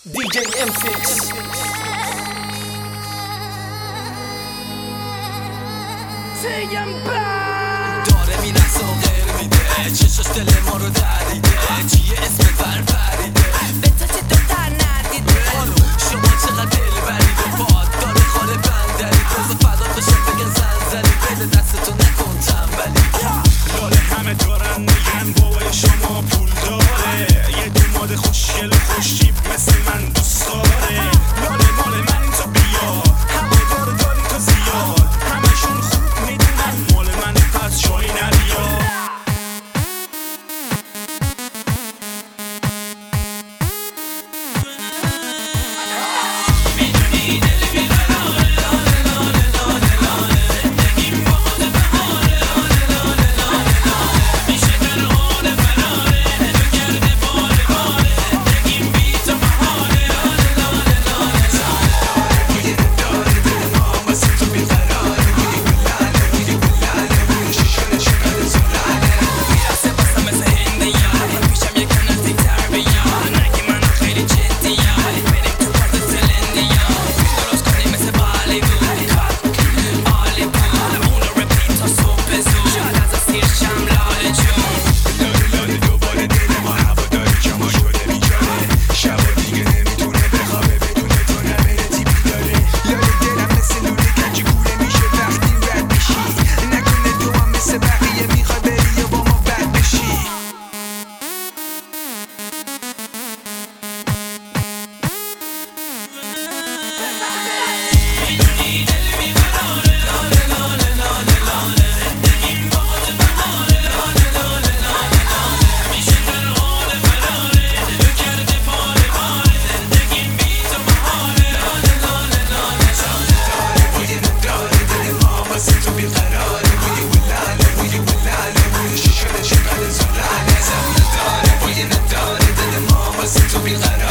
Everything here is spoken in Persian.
DJ M6 داره میرقصه و غیر میده، چشاش دل ما رو دریده، چیه اسم پریده به تو چه دوتر ندیده. شما چقدر دل برید و باد داره خاله بندری، بزا فدا بشم بگن زنزلی، بده دستتو نکن تنبلی. لاله همه دارن میگن بابای شما پول داره، یه دوماد خوشگل و خوشیب مثل من دوست داره. لاله مال من تو بیا، هوادار داری تو زیاد، همشون خوب میدونن مال من پس جایی نبیا. تو بیقرار